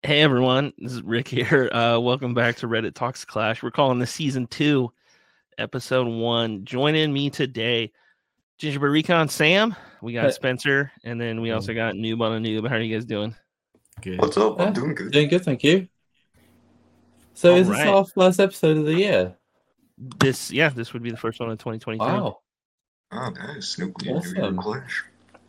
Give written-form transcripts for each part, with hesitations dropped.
Hey everyone, this is Rick here. Welcome back to Reddit Talks Clash. We're calling this season 2, episode 1. Joining me today, Gingerbread Recon Sam. We got Spencer, and then we also got Noob on a Noob. How are you guys doing? Good. What's up? I'm doing good. Doing good, thank you. So All is this right. our first episode of the year? This would be the first one in 2023. Wow. Oh, nice. New Awesome. Clash.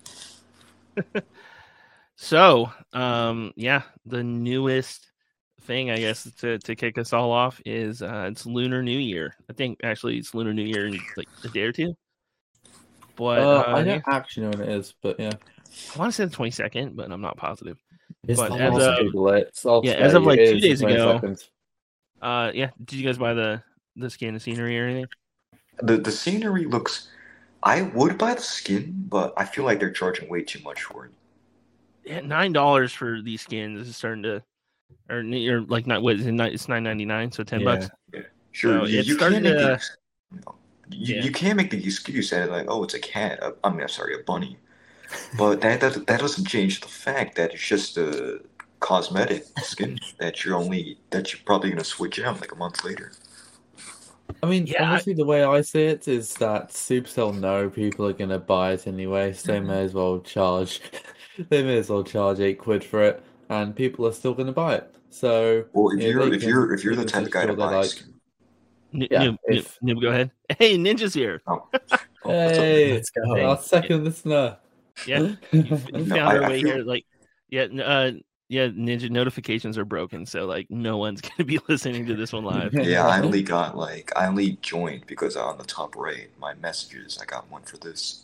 So, the newest thing, I guess, to kick us all off is it's Lunar New Year. I think actually it's Lunar New Year in like a day or two. But I don't actually know when it is, but yeah. I want to say the 22nd, but I'm not positive. It's But as as of like 2 days ago, did you guys buy the skin and scenery or anything? The scenery looks. I would buy the skin, but I feel like they're charging way too much for it. Yeah, $9 for these skins is starting to, or like not what is it? It's $9.99, so $10. Yeah, sure. So You starting can't make to. you can't make the excuse that like, oh, it's a cat. I mean, I'm sorry, a bunny. But that doesn't change the fact that it's just a cosmetic skin that you're probably gonna switch out like a month later. I mean, honestly, the way I see it is that Supercell know people are going to buy it anyway, so they may as well charge. They may as well charge £8 for it, and people are still going to buy it. So, well, if you're the type of guy to buy skin, Noob, go ahead. Hey, Ninja's here. Hey, let's go. Our second listener. Yeah, you found our way here. Like, Ninja notifications are broken, so like no one's gonna be listening to this one live. Yeah, I only joined because on the top right, my messages, I got one for this.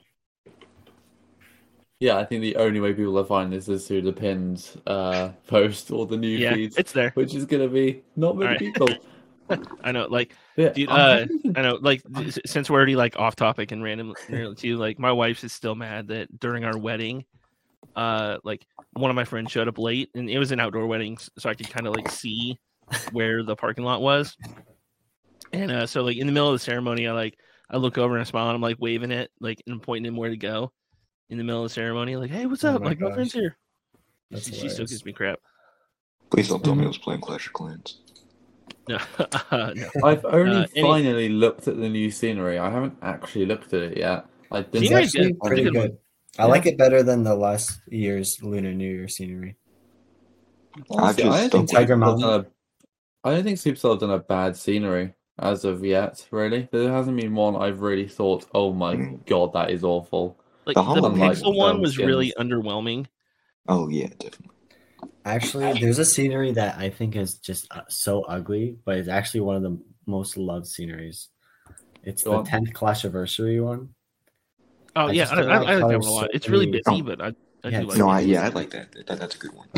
Yeah, I think the only way people are finding this is through the pinned post or the new feeds. It's there, which is gonna be not many people. I know, like, dude, I know, like, since we're already like off topic and random too, like, my wife is still mad that during our wedding, like, one of my friends showed up late, and it was an outdoor wedding, so I could kind of like see where the parking lot was, and so like in the middle of the ceremony, I look over and I smile, and I'm like waving it, like, and pointing him where to go in the middle of the ceremony, like, hey, what's up? My friend's here. She still gives me crap. Please don't tell me I was playing Clash of Clans. No. I've only finally looked at the new scenery. I haven't actually looked at it yet. It's actually pretty good. I like it better than the last year's Lunar New Year scenery. Honestly, I don't think Supercell have done a bad scenery as of yet, really. There hasn't been one I've really thought, oh my god, that is awful. Like, the Pixel one was really underwhelming. Oh, yeah, definitely. Actually, there's a scenery that I think is just so ugly, but it's actually one of the most loved sceneries. It's the 10th Clash-iversary one. Oh, I like that one a lot. It's really busy, but I do like it. I like that. That's a good one.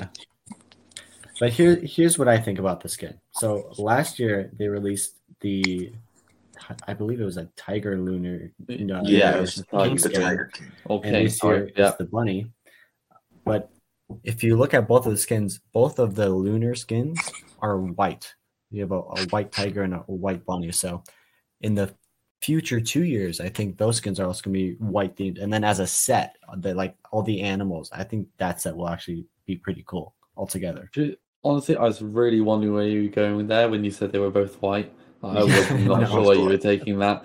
But here's what I think about the skin. So last year, they released I believe it was a Tiger Lunar. It was the Tiger King. Okay, and this year it's the bunny. But if you look at both of the skins, both of the lunar skins are white. You have a white tiger and a white bunny. So in the future 2 years, I think those skins are also going to be white themed. And then as a set, like all the animals, I think that set will actually be pretty cool altogether. Honestly, I was really wondering where you were going with there when you said they were both white. I was not sure where you were taking that.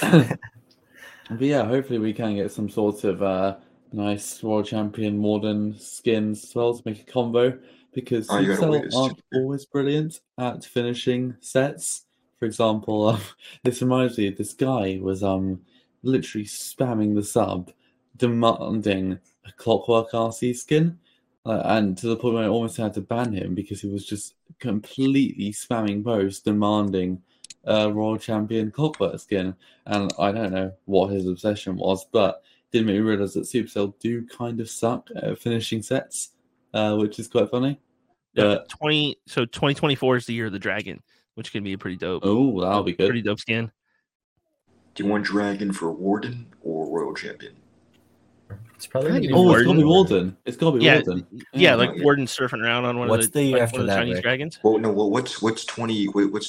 But yeah, hopefully we can get some sort of nice World Champion modern skins as well to make a combo, because Supercell aren't always brilliant at finishing sets. For example, this reminds me, this guy was literally spamming the sub, demanding a Clockwork RC skin, and to the point where I almost had to ban him because he was just completely spamming posts demanding a Royal Champion Clockwork skin. And I don't know what his obsession was, but didn't make me realize that Supercell do kind of suck at finishing sets, which is quite funny. Yeah, 2024 is the year of the dragon, which can be pretty dope. Oh, that'll be good. Pretty dope skin. Do you want dragon for Warden or Royal Champion? It's probably it's gotta be Warden. It's gotta be Warden. Yeah, like Warden surfing around on one of the Chinese dragons. Well, no. Well, what's 2024?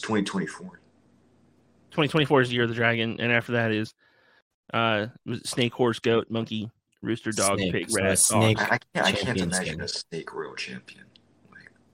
2024 is the year of the dragon, and after that is snake, horse, goat, monkey, rooster, dog, pig, rat, snake. I can't imagine a snake Royal Champion.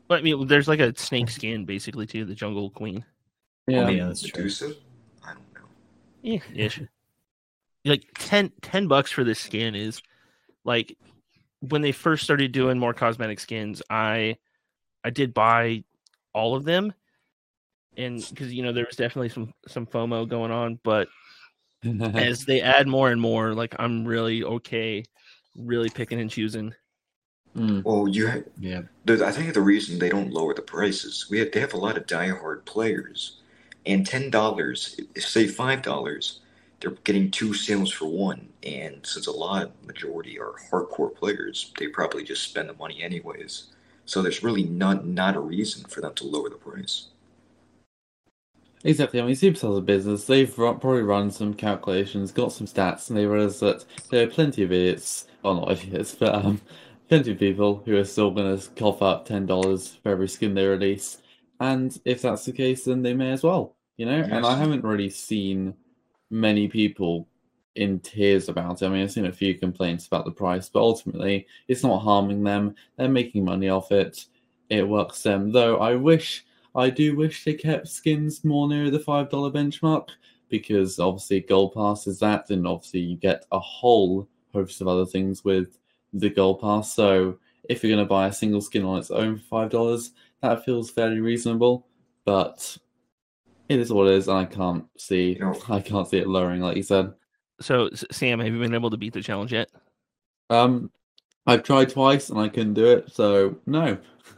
But I mean, there's like a snake skin basically too, the Jungle Queen. Yeah, that's true. I don't know. Yeah, ish. Like $10 for this skin is like when they first started doing more cosmetic skins. I did buy all of them, and because there was definitely some FOMO going on, but as they add more and more, like I'm really picking and choosing. Well, I think the reason they don't lower the prices, they have a lot of diehard players, and $10, say $5, they're getting 2 sales for 1. And since majority are hardcore players, they probably just spend the money anyways. So there's really not a reason for them to lower the price. Exactly. I mean, Supercell's a business. They've probably run some calculations, got some stats, and they realize that there are plenty of idiots, well, not idiots, but plenty of people who are still going to cough up $10 for every skin they release. And if that's the case, then they may as well, Yes. And I haven't really seen many people in tears about it. I mean, I've seen a few complaints about the price, but ultimately, it's not harming them. They're making money off it. It works them. Though I do wish they kept skins more near the $5 benchmark, because obviously Gold Pass is that, and obviously you get a whole host of other things with the Gold Pass. So if you're going to buy a single skin on its own for $5, that feels fairly reasonable. But it is what it is, and I can't see it lowering, like you said. So Sam, have you been able to beat the challenge yet? I've tried twice and I couldn't do it, so no.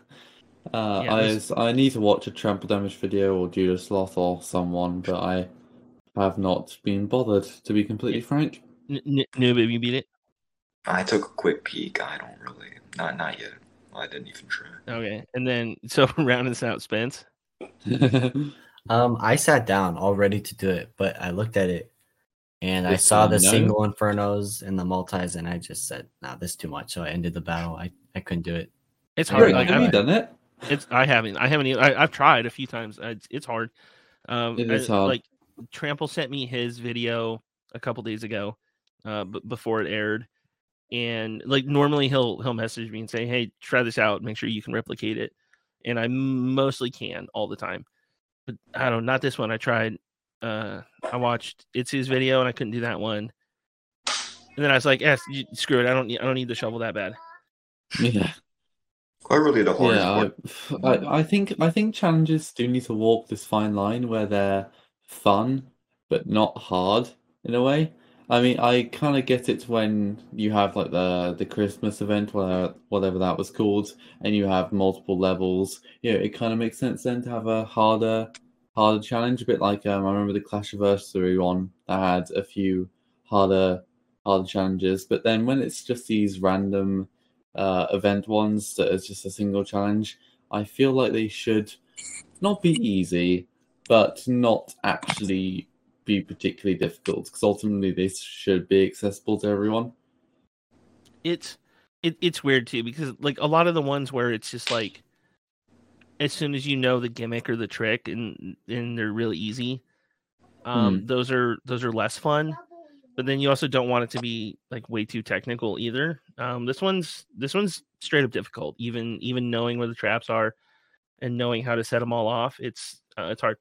I need to watch a Trample Damage video or Judas Sloth or someone, but I have not been bothered, to be completely frank. Noob, have you beat it? I took a quick peek. I don't really, not yet. I didn't even try. Okay, and then so round this out, Spence. I sat down all ready to do it, but I looked at it and I saw the single infernos and the multis, and I just said, "Nah, this is too much." So I ended the battle. I couldn't do it. It's hard. Have you done it? I haven't. I've tried a few times. It's hard. It is hard. Like Trample sent me his video a couple days ago, before it aired, and like normally he'll message me and say, "Hey, try this out. Make sure you can replicate it," and I mostly can all the time. But I don't. Not this one. I tried. I watched Itsu's video and I couldn't do that one. And then I was like, screw it. I don't need the shovel that bad. Yeah. Quite really the hardest part. I think challenges do need to walk this fine line where they're fun but not hard in a way. I mean, I kind of get it when you have like the Christmas event, whatever that was called, and you have multiple levels. It kind of makes sense then to have a harder challenge, a bit like I remember the Clashiversary one that had a few harder challenges. But then when it's just these random event ones that is just a single challenge, I feel like they should not be easy, but not actually be particularly difficult, because ultimately they should be accessible to everyone. It's weird too, because like a lot of the ones where it's just like as soon as you know the gimmick or the trick and they're really easy, those are less fun. But then you also don't want it to be like way too technical either. This one's straight up difficult. Even knowing where the traps are and knowing how to set them all off, it's hard.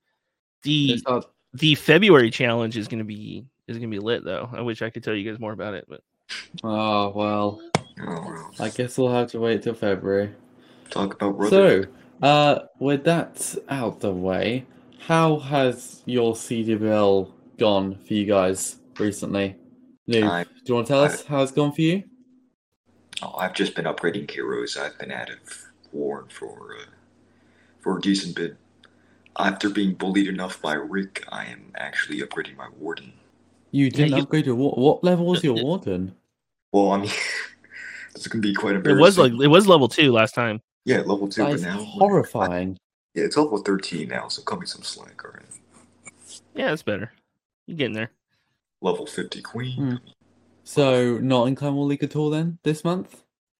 The February challenge is gonna be lit though. I wish I could tell you guys more about it, but oh well. I guess we'll have to wait till February. Talk about Brotherhood. So, with that out the way, how has your CDBL gone for you guys recently? Noob, do you want to tell us how it's gone for you? Oh, I've just been upgrading heroes. I've been out of Warren for a decent bit. After being bullied enough by Rick, I am actually upgrading my Warden. You didn't upgrade your what level was your Warden? Well, I mean, this can be quite embarrassing. It was level 2 last time. Yeah, level 2, but now horrifying. Yeah, it's level 13 now, so cut me some slack, alright. Yeah, it's better. You're getting there. Level 50 Queen. So not in Clan War League at all then this month?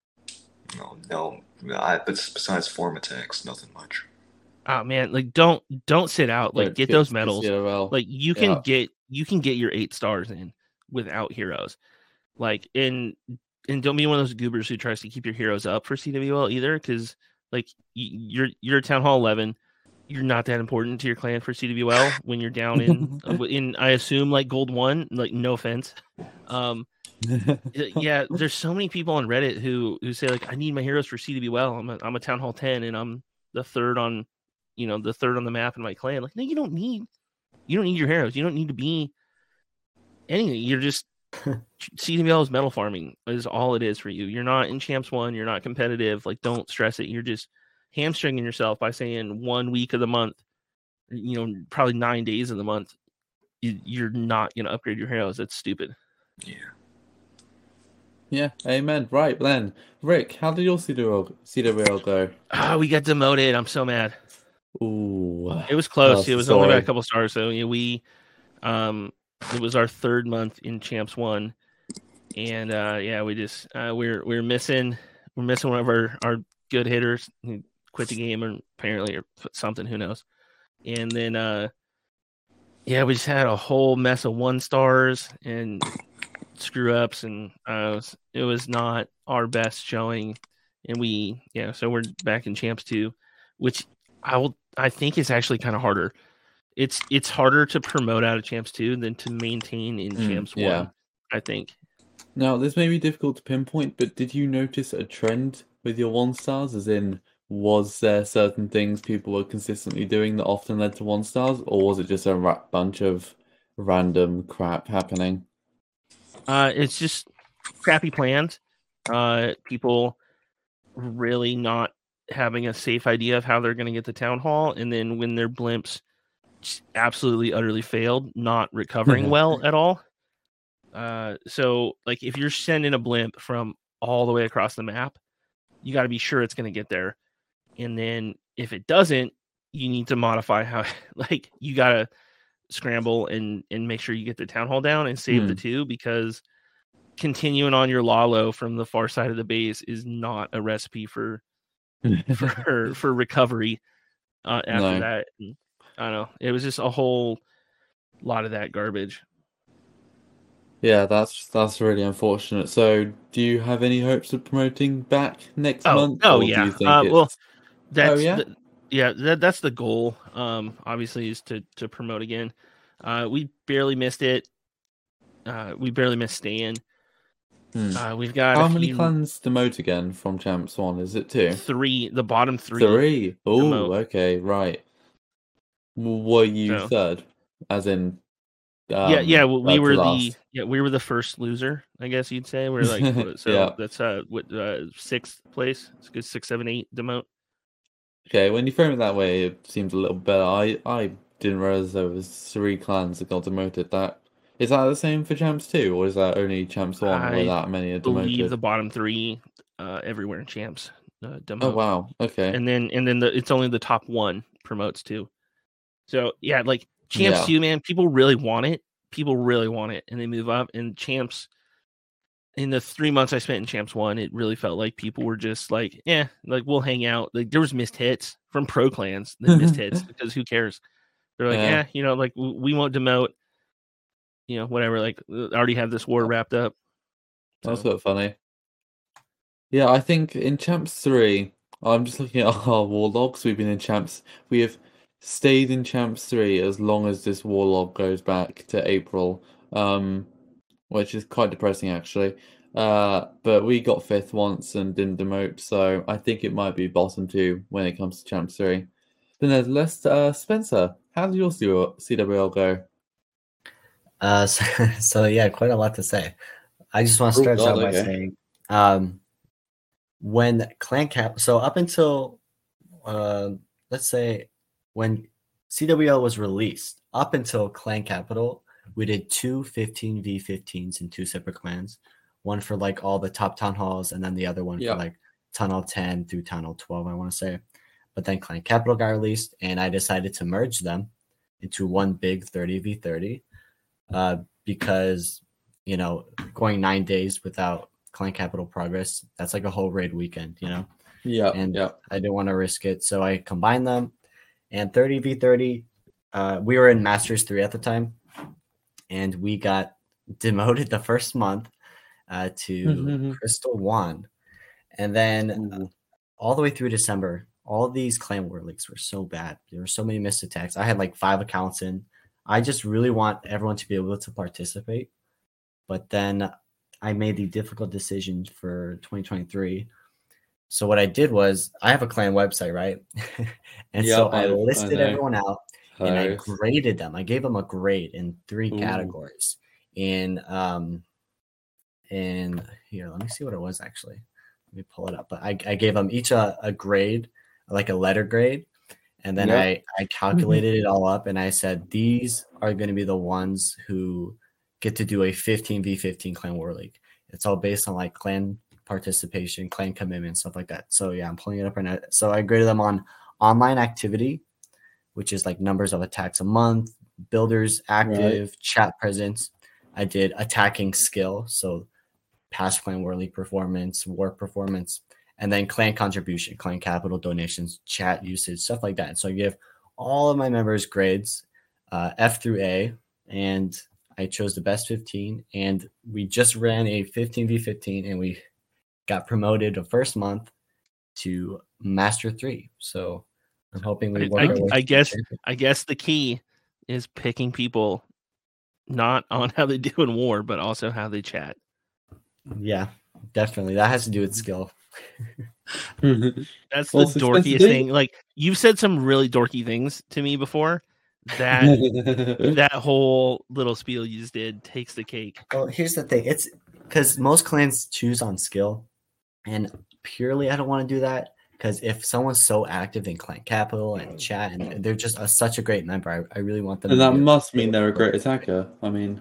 No. But besides form attacks, nothing much. Oh man, like don't sit out. Like get those medals. Like you can get your 8 stars in without heroes. Like and don't be one of those goobers who tries to keep your heroes up for CWL either, because like you're Town Hall 11. You're not that important to your clan for CWL when you're down in I assume like Gold 1. Like, no offense. Yeah, there's so many people on Reddit who say like, I need my heroes for CWL. I'm a Town Hall 10 and I'm the third on the map in my clan. Like, no, you don't need your heroes. You don't need to be anything. You're just CWL is metal farming is all it is for you. You're not in Champs 1. You're not competitive. Like, don't stress it. You're just hamstringing yourself by saying 1 week of the month, probably 9 days of the month, you're not going to upgrade your heroes. That's stupid. Yeah, amen. Right, then. Rick, how did your CWL go? We got demoted. I'm so mad. Ooh. It was close. It was only by a couple stars. So it was our 3rd month in Champs 1. And we just we're missing one of our good hitters who quit the game or apparently or something, who knows. And then we just had a whole mess of 1 stars and screw ups, and it was not our best showing. And so we're back in Champs 2, which I think is actually kind of harder. It's harder to promote out of Champs 2 than to maintain in Champs 1, I think. Now, this may be difficult to pinpoint, but did you notice a trend with your 1 stars? As in, was there certain things people were consistently doing that often led to 1 stars, or was it just a bunch of random crap happening? It's just crappy plans. People really not having a safe idea of how they're going to get the Town Hall, and then when their blimps absolutely utterly failed, not recovering well at all. So like if you're sending a blimp from all the way across the map, you got to be sure it's going to get there. And then if it doesn't, you need to modify how, like, you got to scramble and make sure you get the Town Hall down and save the 2, because continuing on your Lalo from the far side of the base is not a recipe for recovery after that. And I don't know. It was just a whole lot of that garbage. Yeah, that's really unfortunate. So, do you have any hopes of promoting back next month? Oh, yeah. Do you think that's the goal. Obviously, is to promote again. We barely missed it. We barely missed Stan. We've got how many clans demote again from Champs 1? Is it 2? 3. The bottom 3. 3. Oh, okay, right. Were you 3rd? As in, we were the first loser, I guess you'd say. We're like that's 6th place. It's good 6, 7, 8 demote. Okay, when you frame it that way, it seems a little better. I didn't realize there was 3 clans that got demoted. Is that the same for Champs 2, or is that only Champs 1 where that many are demoted? I believe the bottom 3 everywhere in Champs demote. Oh wow, okay. And then it's only the top 1 promotes too. So yeah, like Champs 2, man, people really want it. And they move up. And Champs, in the 3 months I spent in Champs 1, it really felt like people were just like, like we'll hang out. Like there was missed hits from pro clans that missed hits because who cares? They're like, like we won't demote. Whatever. Like already have this war wrapped up. So. That's quite funny. Yeah, I think in Champs 3, I'm just looking at our war logs. We've been in Champs. We have stayed in Champs 3 as long as this war log goes back to April, which is quite depressing actually. But we got 5th once and didn't demote, so I think it might be bottom 2 when it comes to Champs 3. Then there's Spencer. How did your CWL go? So yeah, quite a lot to say. I just want to start out by saying, when Clan Cap, so up until let's say when CWL was released, up until Clan Capital, we did 2 15v15s in 2 separate clans. One for like all the top town halls, and then the other one for like Town Hall 10 through Town Hall 12, I want to say. But then Clan Capital got released, and I decided to merge them into one big 30v30. Because going 9 days without Clan Capital progress, that's like a whole raid weekend, I didn't want to risk it, so I combined them. And 30v30, we were in Masters 3 at the time, and we got demoted the first month to Crystal 1, and then all the way through December, all of these clan war leagues were so bad. There were so many missed attacks. I had like 5 accounts in. I just really want everyone to be able to participate. But then I made the difficult decision for 2023. So what I did was I have a clan website, right? And so I listed everyone out and I graded them. I gave them a grade in 3 categories. And here, let me see what it was actually. Let me pull it up. But I gave them each a grade, like a letter grade. And then I calculated it all up and I said, these are going to be the ones who get to do a 15v15 clan war league. It's all based on like clan participation, clan commitment, stuff like that. So yeah, I'm pulling it up right now. So I graded them on online activity, which is like numbers of attacks a month, builders active, chat presence. I did attacking skill, so past clan war league performance, war performance, and then clan contribution, clan capital, donations, chat usage, stuff like that. And so I give all of my members grades, F through A, and I chose the best 15. And we just ran a 15v15, and we got promoted the first month to Master 3. So I'm hoping we work our way. I guess the key is picking people not on how they do in war, but also how they chat. Yeah, definitely. That has to do with skill. That's the dorkiest thing. Like, you've said some really dorky things to me before. That whole little spiel you just did takes the cake. Well, here's the thing. It's because most clans choose on skill, and purely I don't want to do that, because if someone's so active in clan capital and chat and they're just such a great member, I really want them. And that must mean they're a great attacker. I mean,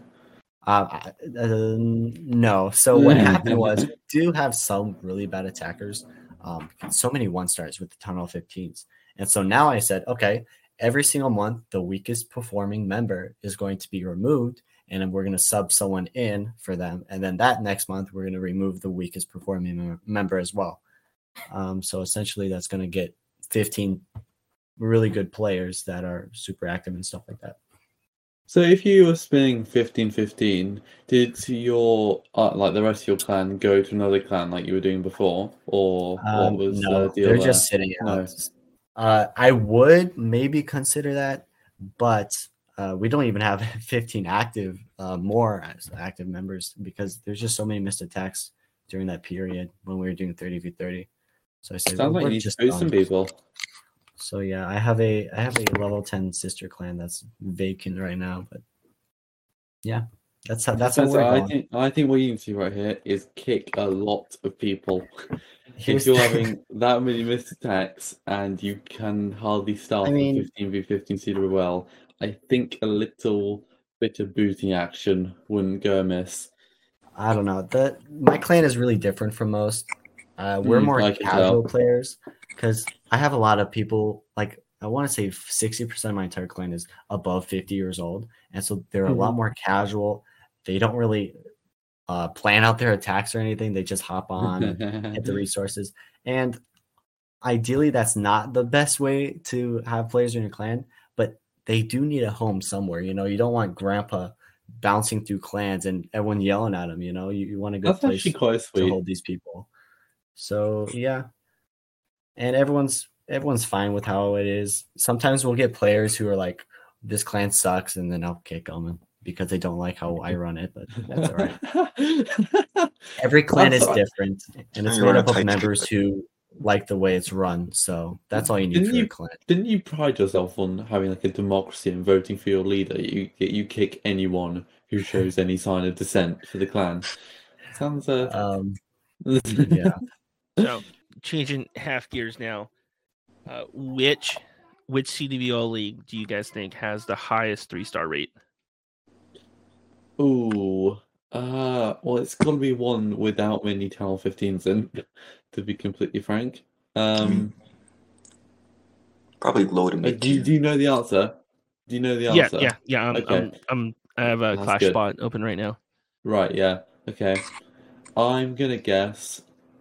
no. So what happened was, we do have some really bad attackers. So many 1-stars with the Tunnel 15s. And so now I said, okay, every single month, the weakest performing member is going to be removed, and then we're going to sub someone in for them. And then that next month, we're going to remove the weakest performing member as well. So essentially, that's going to get 15 really good players that are super active and stuff like that. So if you were spinning 15-15, did your like the rest of your clan go to another clan like you were doing before, or what was the deal? They're just sitting out. No. I would maybe consider that, but we don't even have 15 active more as active members, because there's just so many missed attacks during that period when we were doing 30v30. So I said, sounds like you need to boost some people. So yeah, I have a level 10 sister clan that's vacant right now, but yeah, that's how we're going. I think what you need to do right here is kick a lot of people. If you're having that many missed attacks and you can hardly start a 15v15 super well, I think a little bit of booting action wouldn't go amiss. I don't know. My clan is really different from most. We're more casual players, because I have a lot of people, like I want to say 60% of my entire clan is above 50 years old. And so they're a lot more casual. They don't really plan out their attacks or anything. They just hop on and hit the resources. And ideally, that's not the best way to have players in your clan, but they do need a home somewhere. You know, you don't want grandpa bouncing through clans and everyone yelling at him. You know, you want a good place to hold these people. So yeah, and everyone's fine with how it is. Sometimes we'll get players who are like, this clan sucks, and then I'll kick them because they don't like how I run it, but that's all right. Every clan is different, and it's made up of members who like the way it's run. So that's all you need for your clan. Didn't you pride yourself on having like a democracy and voting for your leader? You kick anyone who shows any sign of dissent for the clan. Sounds yeah. So changing half gears now, which CDVO league do you guys think has the highest 3-star rate? Ooh, well, it's got to be one without many Tower 15s in, to be completely frank. Probably low to mid. Do you know the answer? Do you know the answer? Yeah. Okay. I have a Clash spot open right now. Right. Yeah. Okay. I'm gonna guess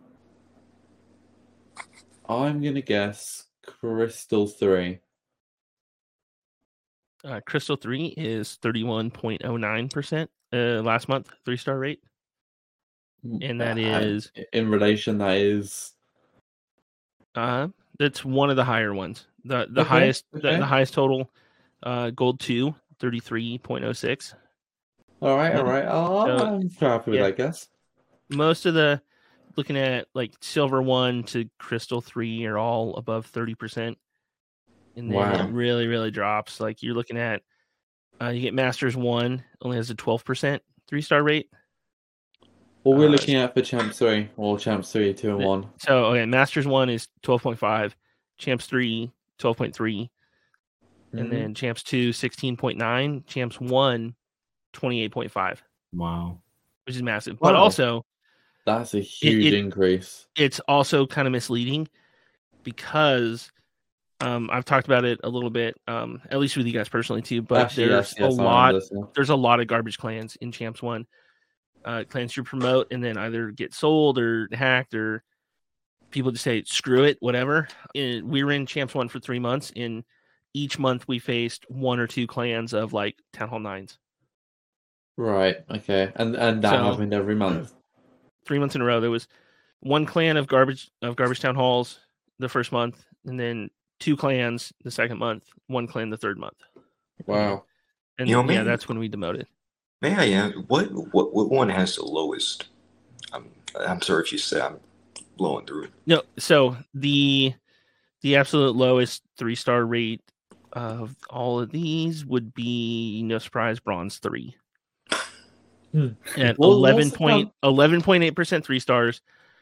Crystal 3. Crystal 3 is 31.09% last month 3-star rate, and that is in relation. That is That's one of the higher ones. The highest the highest total, gold 2, 33.06. All right. I'm happy with that, I guess. Most of the looking at like silver 1 to crystal 3 are all above 30%, and then it really, really drops. Like you're looking at, you get Masters 1 only has a 12% 3-star rate. What we're looking at for Champs 3 or Champs 3 2 and 1. So okay, Masters 1 is 12.5, Champs 3 12.3, and then Champs 2 16.9, Champs 1 28.5. Wow, which is massive. But also, that's a huge increase. It's also kind of misleading because I've talked about it a little bit, at least with you guys personally too. But there's a lot of garbage clans in Champs 1. Clans you promote and then either get sold or hacked, or people just say screw it, whatever. We were in Champs 1 for 3 months, and each month we faced 1 or 2 clans of like Town Hall 9s. Right. Okay. And that happened every month. 3 months in a row. There was 1 clan of garbage Town Halls the first month, and then 2 clans the second month, 1 clan the third month. Wow. And that's when we demoted. May I ask, what one has the lowest? I'm sorry if you said I'm blowing through. No, so the absolute lowest 3-star rate of all of these would be, no surprise, Bronze 3. At 11.8% 3 stars,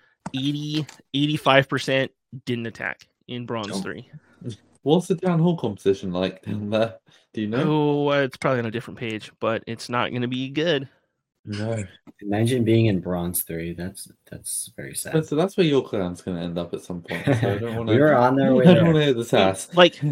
85% didn't attack in Bronze 3. What's the Town Hall competition like down there? Do you know? Oh, it's probably on a different page, but it's not going to be good. No. Imagine being in Bronze 3. That's very sad. So that's where your clan's going to end up at some point. So I don't want to. We were on their way. I don't want to hear this ass.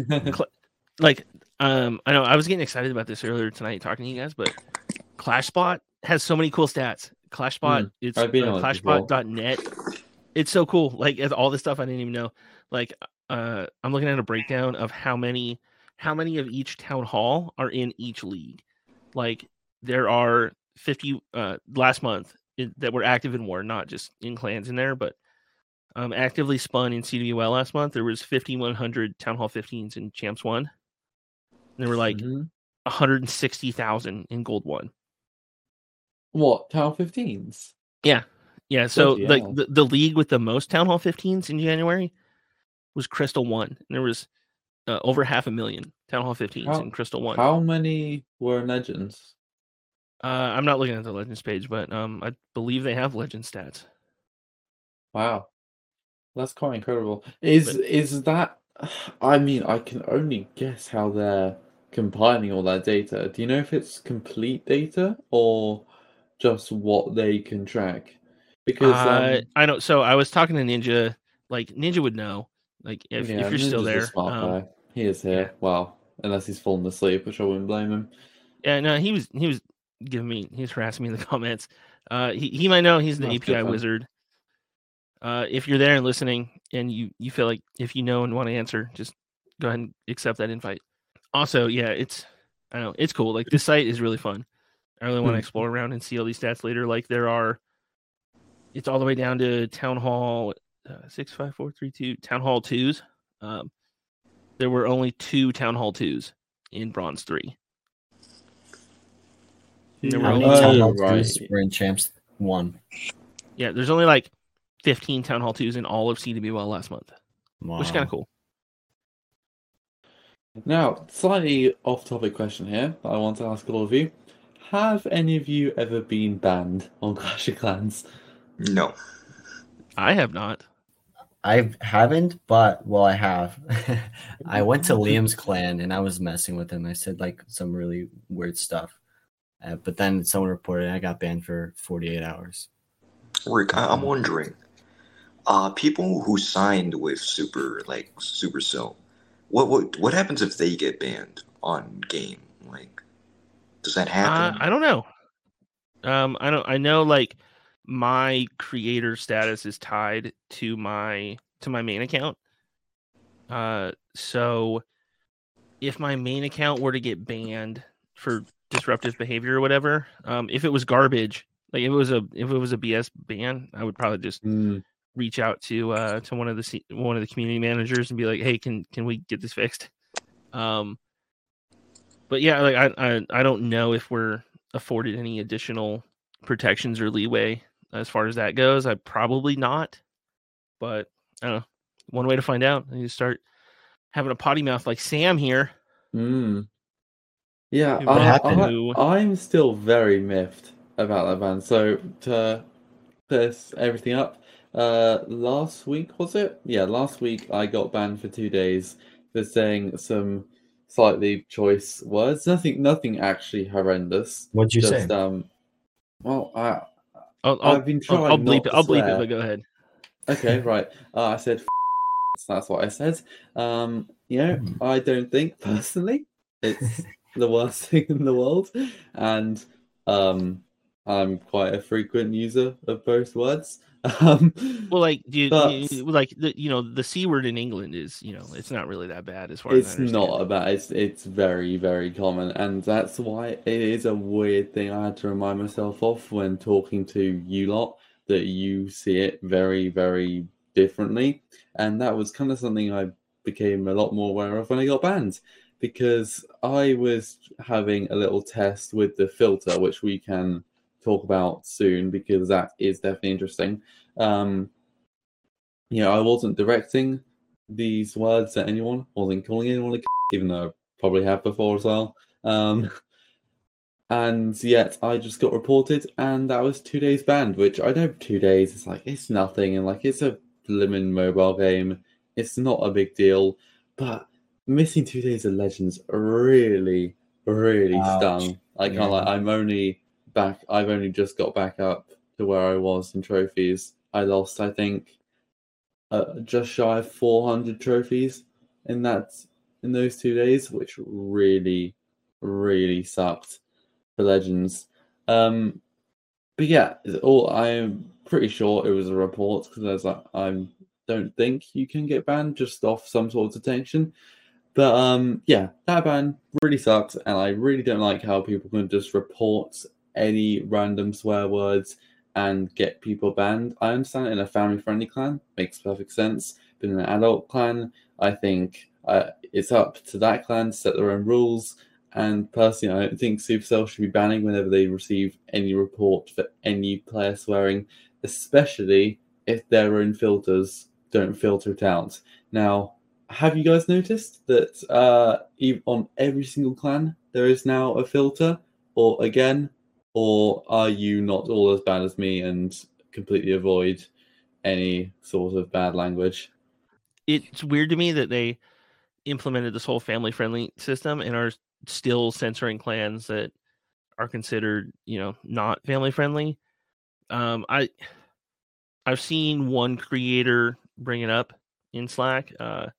I know I was getting excited about this earlier tonight talking to you guys, but ClashSpot has so many cool stats. ClashSpot, it's ClashSpot.net. It's so cool. Like all this stuff I didn't even know. Like I'm looking at a breakdown of how many of each town hall are in each league. Like there are 50 last month that were active in war, not just in clans in there, but actively spun in CWL last month. There was 5,100 Town Hall 15s in Champs 1. And there were like 160,000 in Gold 1. What, Town Hall 15s? Yeah. So like the league with the most Town Hall 15s in January was Crystal 1. And there was over 500,000 Town Hall 15s in Crystal 1. How many were Legends? I'm not looking at the Legends page, but I believe they have Legend stats. Wow. That's quite incredible. Is that... I mean, I can only guess how they're compiling all that data. Do you know if it's complete data or just what they can track? Because I know. So I was talking to Ninja. Like Ninja would know. Like if you're still there, guy. He is here. Yeah. Well, unless he's fallen asleep, which I wouldn't blame him. Yeah, no, he was giving me. He's harassing me in the comments. He might know. He's the API wizard. If you're there and listening, and you feel like if you know and want to answer, just go ahead and accept that invite. Also, yeah, it's cool. Like this site is really fun. I really want to explore around and see all these stats later. Like it's all the way down to Town Hall 65432 Town Hall 2s. There were only 2 Town Hall 2s in Bronze 3. There were only Town Hall 2s were in Champs 1. Yeah, there's only like 15 Town Hall 2s in all of CWL last month, which is kind of cool. Now, slightly off-topic question here that I want to ask all of you. Have any of you ever been banned on Clash of Clans? No. I have not. I haven't, but I have. I went to Liam's clan and I was messing with him. I said like some really weird stuff. But then someone reported I got banned for 48 hours. Rick, I'm wondering, people who signed with Supercell, what happens if they get banned on game? Like, does that happen? I don't know. I know like my creator status is tied to my main account. So if my main account were to get banned for disruptive behavior or whatever, if it was garbage, like if it was a BS ban, I would probably just reach out to one of the community managers and be like, hey, can we get this fixed? But yeah, like I don't know if we're afforded any additional protections or leeway as far as that goes. I probably not, but I don't know. One way to find out, you start having a potty mouth like Sam here. Yeah, I'm still very miffed about that ban. So to clear everything up, last week was it? Yeah, last week I got banned for 2 days for saying some slightly choice words. Nothing actually horrendous. What'd you say? Well, I've been trying. I'll bleep it. I'll bleep it. But go ahead. Okay, right. I said. That's what I said. I don't think personally it's the worst thing in the world, and I'm quite a frequent user of both words. Well, like, the C word in England is, it's not really that bad as far as I understand. It's not bad. It's very, very common, and that's why it is a weird thing I had to remind myself of when talking to you lot, that you see it very, very differently. And that was kind of something I became a lot more aware of when I got banned, because I was having a little test with the filter, which we can talk about soon because that is definitely interesting. I wasn't directing these words at anyone, wasn't calling anyone a even though I probably have before as well. And yet I just got reported, and that was 2 days banned, which I know 2 days is like, it's nothing, and like, it's a blimmin' mobile game. It's not a big deal, but missing 2 days of Legends really, really stung. I've only just got back up to where I was in trophies. I lost, I think, just shy of 400 trophies in those 2 days, which really, really sucked for Legends. But yeah, I'm pretty sure it was a report, because I don't think you can get banned just off some sort of detention. But yeah, that ban really sucked, and I really don't like how people can just report any random swear words and get people banned. I understand it in a family-friendly clan, makes perfect sense, but in an adult clan, I think it's up to that clan to set their own rules. And personally, I don't think Supercell should be banning whenever they receive any report for any player swearing, especially if their own filters don't filter it out. Now, have you guys noticed that on every single clan there is now a filter? Or are you not all as bad as me and completely avoid any sort of bad language? It's weird to me that they implemented this whole family-friendly system and are still censoring clans that are considered, not family-friendly. I've seen one creator bring it up in Slack, and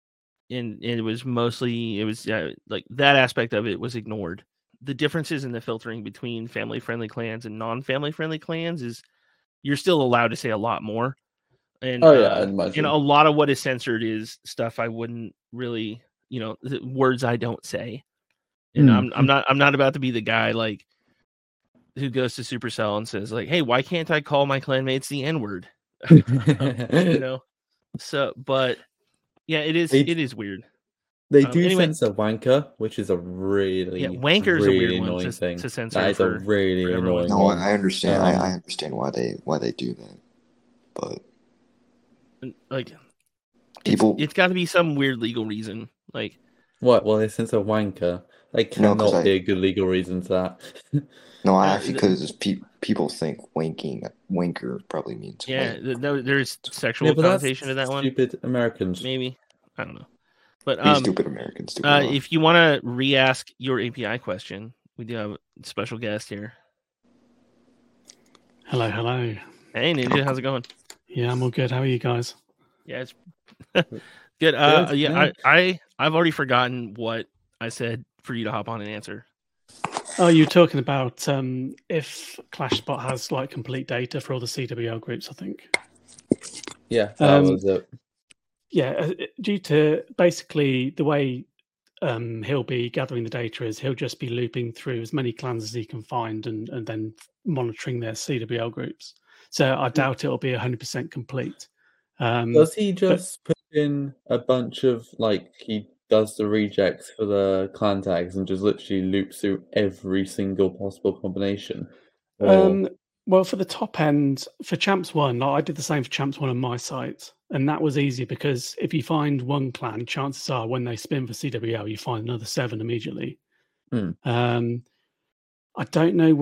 it was mostly like that aspect of it was ignored. The differences in the filtering between family-friendly clans and non-family-friendly clans is you're still allowed to say a lot more. And and a lot of what is censored is stuff I wouldn't really, words I don't say. And I'm not about to be the guy like who goes to Supercell and says like, "Hey, why can't I call my clanmates the N-word?" So, but yeah, it is weird. They do censor wanker, which is a really wanker is really a weird annoying one thing. to censor. That is a really annoying. No, I understand. I understand why they do that, but like people, it's got to be some weird legal reason. Like what? Well, they censor wanker. They cannot be a good legal reason to that. No, actually, because people think wanker probably means wank. There's sexual connotation to that one. Stupid Americans, maybe, I don't know. But stupid Americans. If you want to re-ask your API question, we do have a special guest here. Hello. Hey, Ninja, how's it going? Yeah, I'm all good. How are you guys? Yeah, it's good. I've already forgotten what I said for you to hop on and answer. Oh, you're talking about if ClashSpot has like complete data for all the CWL groups, I think. Yeah, that was it. Yeah, due to basically the way he'll be gathering the data is he'll just be looping through as many clans as he can find and then monitoring their CWL groups. So I doubt it'll be 100% complete. Does he just put in a bunch of he does the rejects for the clan tags and just literally loops through every single possible combination? Well, for the top end, for Champs 1, I did the same for Champs 1 on my site. And that was easy because if you find one clan, chances are when they spin for CWL, you find another 7 immediately. I don't know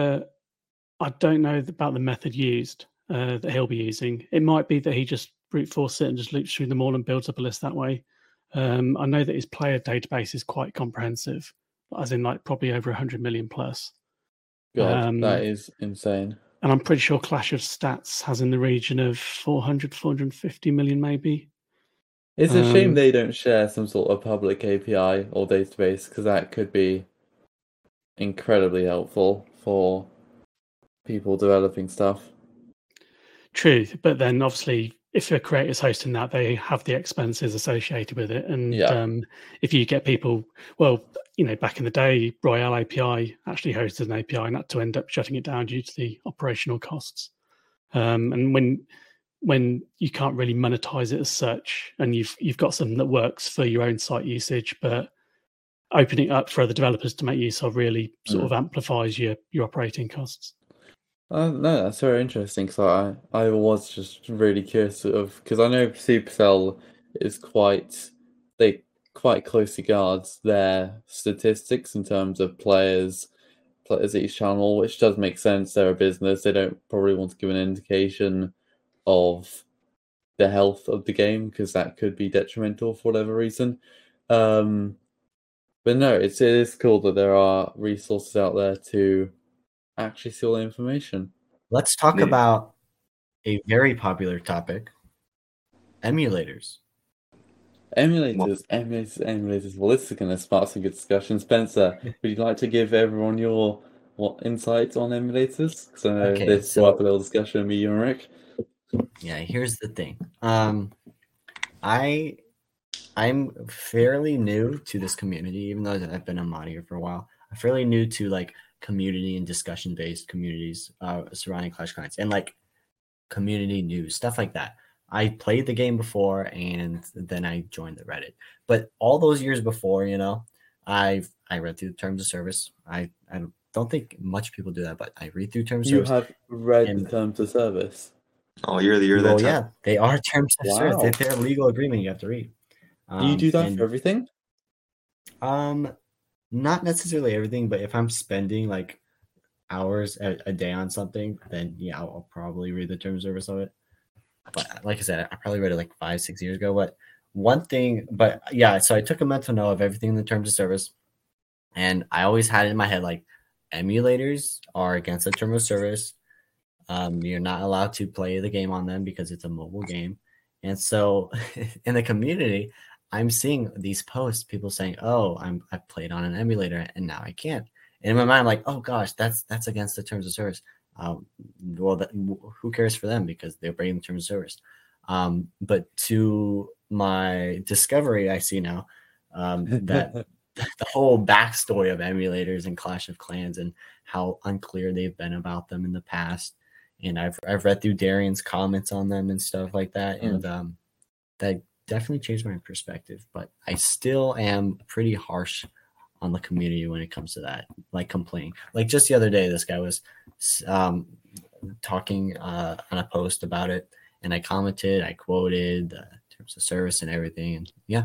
about the method used that he'll be using. It might be that he just brute force it and just loops through them all and builds up a list that way. I know that his player database is quite comprehensive, as in probably over 100 million plus. God, that is insane. And I'm pretty sure Clash of Stats has in the region of 400, 450 million maybe. It's a shame they don't share some sort of public API or database, because that could be incredibly helpful for people developing stuff. True, but then obviously if a creator's hosting that, they have the expenses associated with it. And if you get people, back in the day, Royale API actually hosted an API and had to end up shutting it down due to the operational costs. And when you can't really monetize it as such, and you've got something that works for your own site usage, but opening it up for other developers to make use of really sort of amplifies your operating costs. No, that's very interesting, because I was just really curious because I know Supercell is quite closely guards their statistics in terms of players at each channel, which does make sense. They're a business; they don't probably want to give an indication of the health of the game because that could be detrimental for whatever reason. But no, it is cool that there are resources out there to actually see all the information. Let's talk about a very popular topic: emulators. Emulators. Well, this is going to spark some good discussion. Spencer, would you like to give everyone your insights on emulators? Because I know this brought up a little discussion with me, you and Rick. Yeah, here's the thing. I'm fairly new to this community, even though I've been a mod here for a while. I'm fairly new to community and discussion-based communities surrounding Clash of Clans and community news, stuff like that. I played the game before and then I joined the Reddit. But all those years before, I read through the terms of service. I don't think much people do that, but I read through terms of service. You have read the terms of service? Oh, you're that yeah, they are terms of service. They're a legal agreement you have to read. Do you do that for everything? Not necessarily everything, but if I'm spending hours a day on something, then yeah, I'll probably read the terms of service of it. But like I said, I probably read it 5-6 years ago. But so I took a mental note of everything in the terms of service, and I always had it in my head emulators are against the terms of service. You're not allowed to play the game on them because it's a mobile game. And so in the community, I'm seeing these posts, people saying, "Oh, I played on an emulator and now I can't." And in my mind, I'm like, "Oh gosh, that's against the terms of service." Who cares for them because they're breaking the terms of service. But to my discovery, I see now that the whole backstory of emulators and Clash of Clans and how unclear they've been about them in the past. And I've read through Darian's comments on them and stuff like that, and that definitely changed my perspective. But I still am pretty harsh on the community when it comes to that, complaining. Just the other day, this guy was talking on a post about it, and I commented, I quoted the terms of service and everything, and yeah.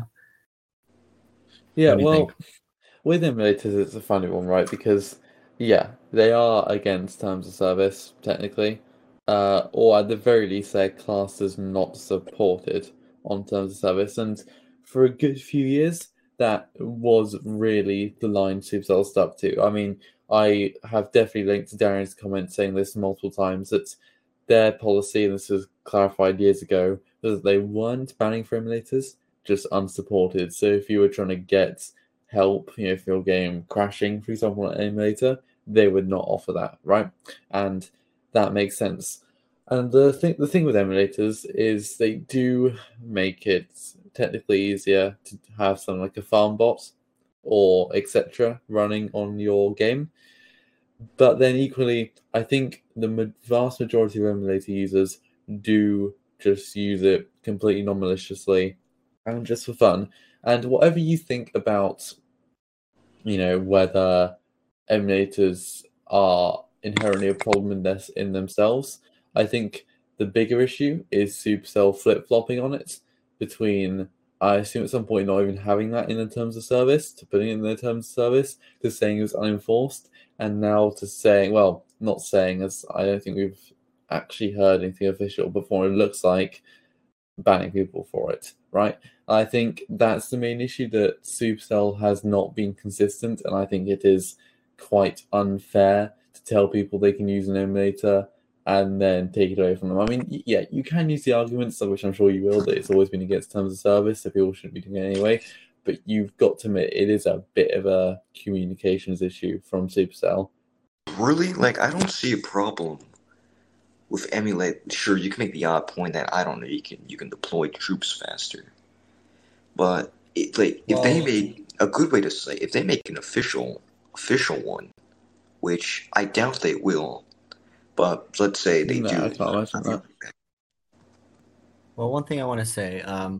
Well, with emulators, it's a funny one, right? Because they are against terms of service technically, or at the very least, they're classed as not supported on terms of service. And for a good few years, that was really the line Supercell stuck to. I mean, I have definitely linked to Darian's comment saying this multiple times, that their policy, and this was clarified years ago, was that they weren't banning for emulators, just unsupported. So if you were trying to get help, if your game crashing, for example, on an emulator, they would not offer that, right? And that makes sense. And the thing with emulators is they do make it technically easier to have something like a farm bot or etc. running on your game. But then equally, I think the vast majority of emulator users do just use it completely non-maliciously and just for fun. And whatever you think about, whether emulators are inherently a problem in themselves, I think the bigger issue is Supercell flip-flopping on it between, I assume at some point, not even having that in the terms of service, to putting it in the terms of service, to saying it was unenforced, and now to saying, well, not saying, as I don't think we've actually heard anything official before, it looks like banning people for it, right? I think that's the main issue, that Supercell has not been consistent, and I think it is quite unfair to tell people they can use an emulator and then take it away from them. I mean, yeah, you can use the arguments, which I'm sure you will, that it's always been against terms of service, so people shouldn't be doing it anyway. But you've got to admit, it is a bit of a communications issue from Supercell. Really? Like, I don't see a problem with emulate. Sure, you can make the odd point that, I don't know, you can deploy troops faster. But, if they make a good way to say, if they make an official one, which I doubt they will, but let's say they do. I can't imagine that. Well, one thing I want to say,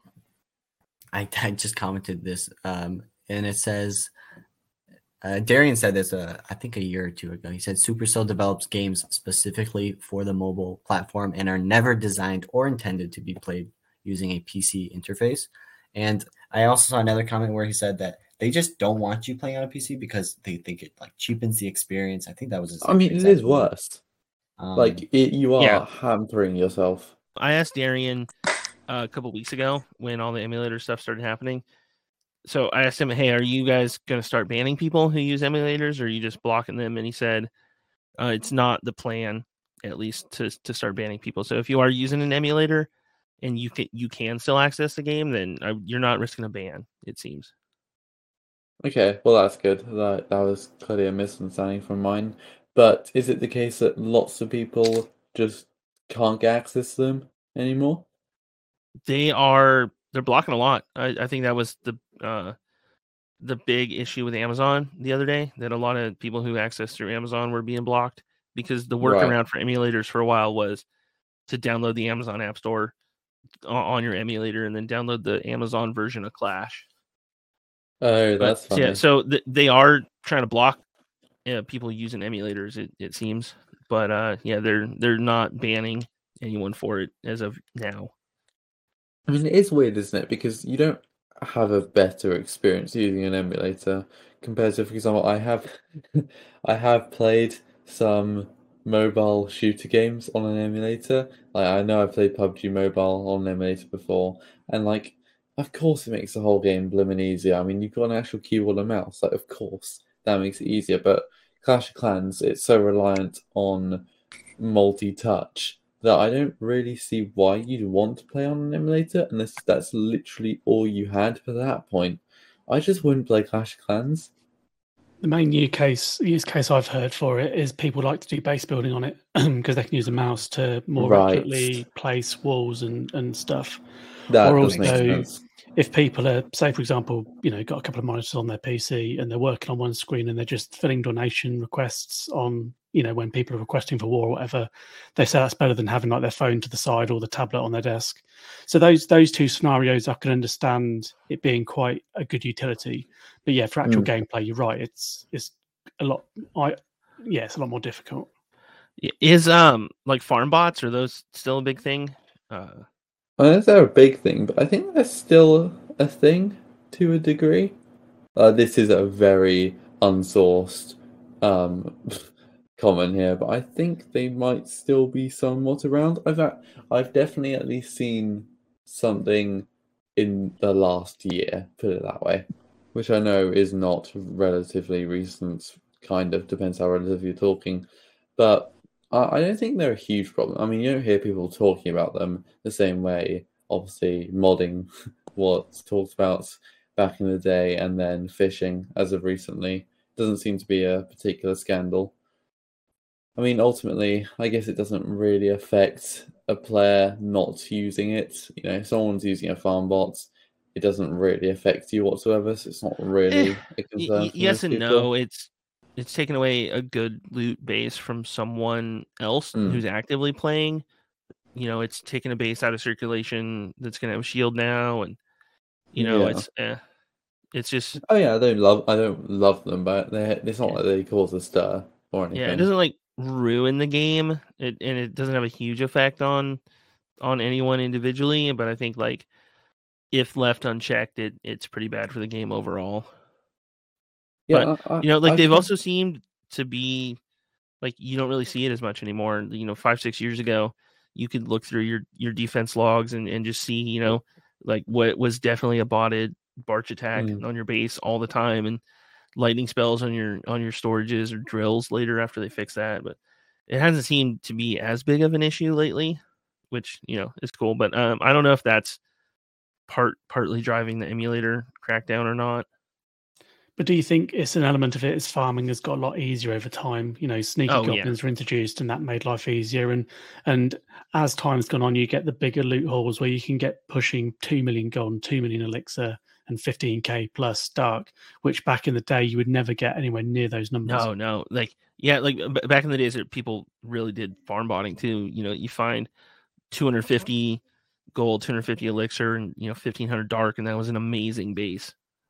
I just commented this, and it says, Darian said this, I think a year or two ago. He said, Supercell develops games specifically for the mobile platform and are never designed or intended to be played using a PC interface. And I also saw another comment where he said that they just don't want you playing on a PC because they think it cheapens the experience. I think that was his it is worse. You are hampering yourself. I asked Darian a couple weeks ago when all the emulator stuff started happening. So I asked him, hey, are you guys going to start banning people who use emulators, or are you just blocking them? And he said, it's not the plan, at least, to start banning people. So if you are using an emulator and you can still access the game, then you're not risking a ban, it seems. Okay, well, that's good. That was clearly a misunderstanding from mine. But is it the case that lots of people just can't get access to them anymore? They're blocking a lot. I think that was the big issue with Amazon the other day, that a lot of people who access through Amazon were being blocked, because the workaround for emulators for a while was to download the Amazon App Store on your emulator and then download the Amazon version of Clash. Oh, that's funny. Yeah, so they are trying to block people using emulators, it seems, but they're not banning anyone for it as of now. I mean, it is weird, isn't it? Because you don't have a better experience using an emulator compared to, for example, I have played some mobile shooter games on an emulator. I know I've played PUBG Mobile on an emulator before, and of course it makes the whole game blooming easier. I mean, you've got an actual keyboard and mouse, of course that makes it easier. But Clash of Clans, it's so reliant on multi-touch that I don't really see why you'd want to play on an emulator unless that's literally all you had for that point. I just wouldn't play Clash of Clans. The main use case I've heard for it is people like to do base building on it because they can use a mouse to more accurately place walls and stuff. That does make sense. If people are, say, for example, got a couple of monitors on their PC and they're working on one screen and they're just filling donation requests on, when people are requesting for war or whatever, they say that's better than having their phone to the side or the tablet on their desk. So those two scenarios, I can understand it being quite a good utility. But yeah, for actual gameplay, you're right. It's a lot. It's a lot more difficult. Is farm bots, are those still a big thing? I know they're a big thing, but I think they're still a thing to a degree. This is a very unsourced comment here, but I think they might still be somewhat around. I've definitely at least seen something in the last year, put it that way, which I know is not relatively recent, kind of, depends how relative you're talking, but I don't think they're a huge problem. I mean, you don't hear people talking about them the same way. Obviously, modding was talked about back in the day, and then phishing as of recently doesn't seem to be a particular scandal. I mean, ultimately, I guess it doesn't really affect a player not using it. If someone's using a farm bot, it doesn't really affect you whatsoever, so it's not really a concern. Yes and no. it's taken away a good loot base from someone else who's actively playing. You know, it's taken a base out of circulation that's going to have a shield now, and it's just. Oh yeah, I don't love them, but it's not like they cause a stir or anything. Yeah, it doesn't like ruin the game, and it doesn't have a huge effect on anyone individually. But I think like if left unchecked, it's pretty bad for the game overall. Yeah, but they've also seemed to be like you don't really see it as much anymore. 5-6 years ago, you could look through your defense logs and just see like what was definitely a botted Barch attack on your base all the time, and lightning spells on your storages or drills later after they fix that. But it hasn't seemed to be as big of an issue lately, which is cool. But I don't know if that's partly driving the emulator crackdown or not. But do you think it's an element of it is farming has got a lot easier over time? Sneaky goblins were introduced, and that made life easier. And as time's gone on, you get the bigger loot hauls where you can get pushing 2 million gold, 2 million elixir, and 15k plus dark, which back in the day you would never get anywhere near those numbers. No, like back in the days, people really did farm botting too. You find 250 gold, 250 elixir, and 1500 dark, and that was an amazing base.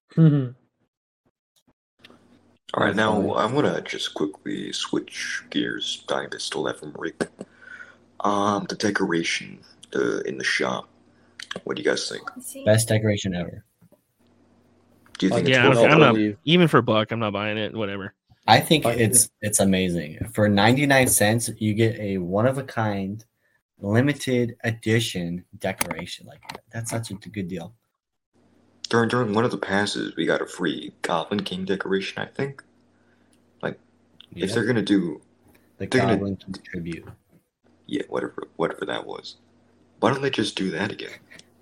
All right, now I'm gonna just quickly switch gears. Dying to stole that from Rick. The decoration in the shop. What do you guys think? Best decoration ever. Do you think? Yeah, I'm not even for $1. I'm not buying it. Whatever. I think it's amazing. For 99 cents, you get a one of a kind, limited edition decoration. Like that's such a good deal. During one of the passes, we got a free Goblin King decoration, I think. Like, if they're gonna do the Goblin King tribute, whatever that was, why don't they just do that again?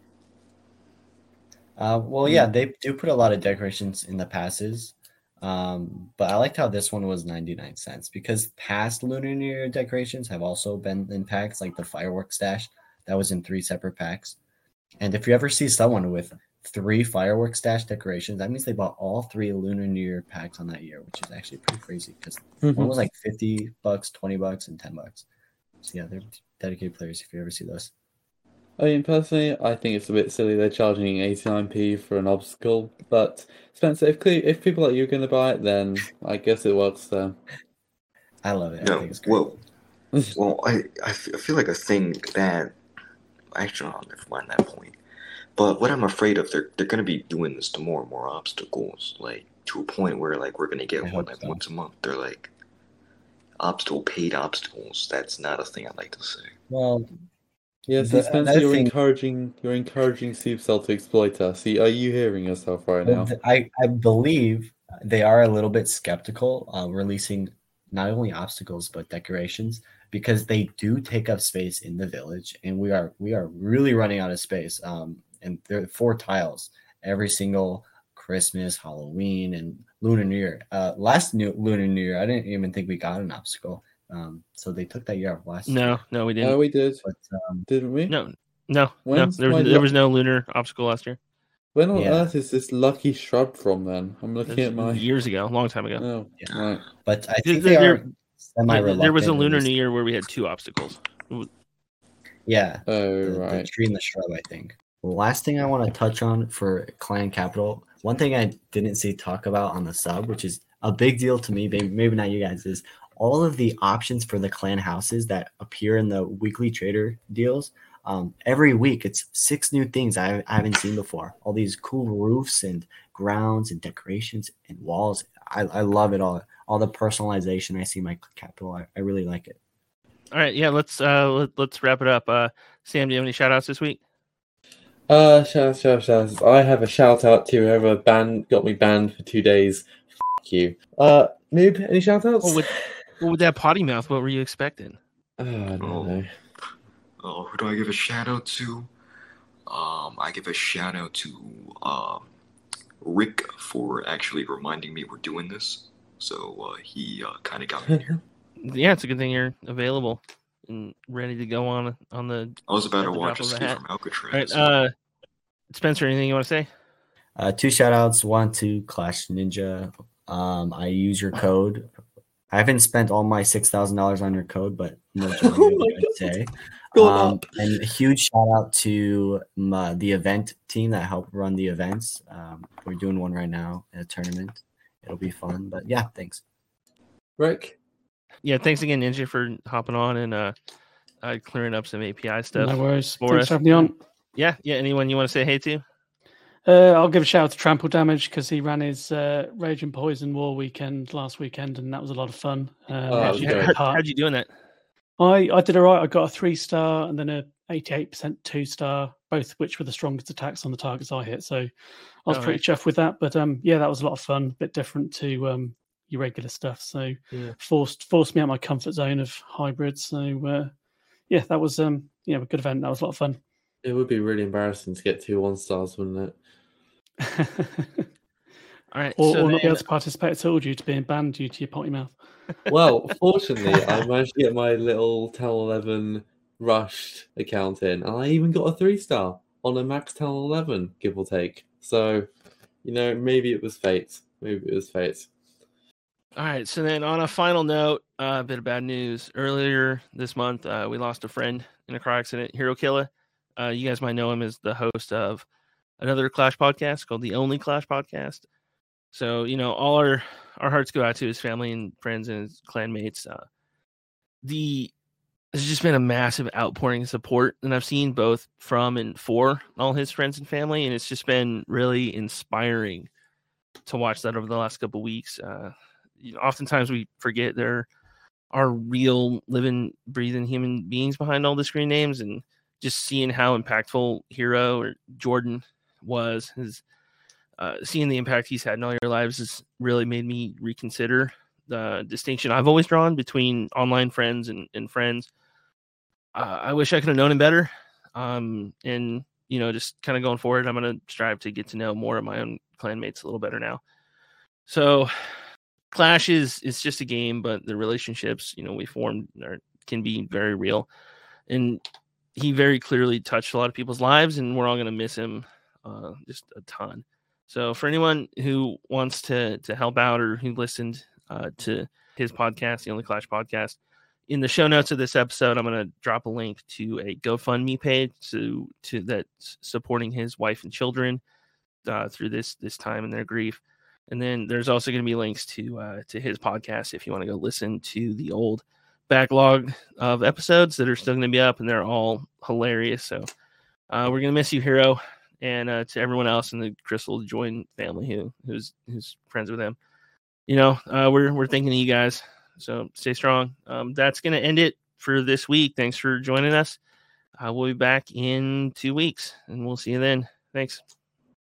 They do put a lot of decorations in the passes, but I liked how this one was 99 cents because past Lunar New Year decorations have also been in packs, like the fireworks stash that was in 3 separate packs. And if you ever see someone with 3 fireworks stash decorations, that means they bought all 3 Lunar New Year packs on that year, which is actually pretty crazy because one was like $50, $20, and $10. So yeah, they're dedicated players if you ever see those. I mean, personally, I think it's a bit silly they're charging 89p for an obstacle. But Spencer, if people like you are going to buy it, then I guess it works. I love it. No, I think it's great. Well, I feel like a thing that actually, I'll never mind that point. But what I'm afraid of, they're going to be doing this to more and more obstacles, like to a point where like we're going to get one like once a month. They're like paid obstacles. That's not a thing I like to say. Well, yeah, see, Spencer, you're encouraging Supercell to exploit us. See, are you hearing yourself right now? I believe they are a little bit skeptical releasing not only obstacles but decorations because they do take up space in the village, and we are really running out of space. And there are 4 tiles every single Christmas, Halloween, and Lunar New Year. Last Lunar New Year, I didn't even think we got an obstacle. So they took that year off last year. No, we didn't. Oh, we did. But, didn't we? No. There was no lunar obstacle last year. When on earth is this lucky shrub from then? I'm looking at my... Years ago, a long time ago. Oh, yeah. Right. But I think they are semi-reluctant. There was a Lunar New Year where we had 2 obstacles. Yeah. Oh, right. The tree and the shrub, I think. Last thing I want to touch on for Clan Capital, one thing I didn't see talk about on the sub, which is a big deal to me, maybe not you guys, is all of the options for the clan houses that appear in the weekly trader deals. Every week, it's 6 new things I haven't seen before. All these cool roofs and grounds and decorations and walls. I love it all. All the personalization I see in my Capital, I really like it. All right, yeah, let's wrap it up. Sam, do you have any shout outs this week? Shout outs. I have a shout out to whoever got me banned for 2 days. F you. Noob, any shout outs? Well, with that potty mouth, what were you expecting? I don't know. Oh, who do I give a shout out to? I give a shout out to Rick for actually reminding me we're doing this. So he kind of got me here. Yeah, it's a good thing you're available and ready to go on the. I was about to watch Escape from Alcatraz. All right, Spencer, anything you want to say? 2 shout outs. 1 to Clash Ninja I use your code. I haven't spent all my $6,000 on your code, but I'd say. And a huge shout out to the event team that helped run the events. We're doing one right now in a tournament. It'll be fun, but yeah, thanks. Rick? Yeah, thanks again, Ninja, for hopping on and clearing up some API stuff. No worries. Thanks for having me on. Yeah. Anyone you want to say hey to? I'll give a shout out to Trample Damage because he ran his Rage and Poison War weekend last weekend, and that was a lot of fun. How'd you doing that? I did all right. I got a 3-star and then a 88% 2-star, both which were the strongest attacks on the targets I hit. So I was pretty chuffed with that. But yeah, that was a lot of fun. A bit different to your regular stuff. So forced me out of my comfort zone of hybrids. So yeah, that was a good event. That was a lot of fun. It would be really embarrassing to get 2 1-stars, wouldn't it? All right, or not be able to participate at all due to being banned due to your potty mouth. Well, fortunately, I managed to get my little Talon 11 rushed account in, and I even got a 3-star on a max Talon 11, give or take. So, maybe it was fate. All right, so then on a final note, a bit of bad news. Earlier this month, we lost a friend in a car accident, Hero Killer. You guys might know him as the host of another Clash podcast called the Only Clash Podcast. So, all our hearts go out to his family and friends and his clanmates. There's just been a massive outpouring of support that I've seen both from and for all his friends and family, and it's just been really inspiring to watch that over the last couple of weeks. Oftentimes we forget there are real, living, breathing human beings behind all the screen names, and just seeing how impactful Hero or Jordan was, seeing the impact he's had in all your lives has really made me reconsider the distinction I've always drawn between online friends and friends. I wish I could have known him better. And, just kind of going forward, I'm going to strive to get to know more of my own clanmates a little better now. So Clash is just a game, but the relationships, we formed can be very real. And he very clearly touched a lot of people's lives, and we're all going to miss him just a ton. So for anyone who wants to help out or who listened to his podcast, the Only Clash Podcast, in the show notes of this episode, I'm going to drop a link to a GoFundMe page to that's supporting his wife and children through this time in their grief. And then there's also going to be links to his podcast if you want to go listen to the old backlog of episodes that are still going to be up, and they're all hilarious. So we're going to miss you, Hero, and to everyone else in the Crystal Join family who's friends with him. We're thinking of you guys, so stay strong. That's going to end it for this week. Thanks for joining us. We'll be back in 2 weeks, and we'll see you then. Thanks.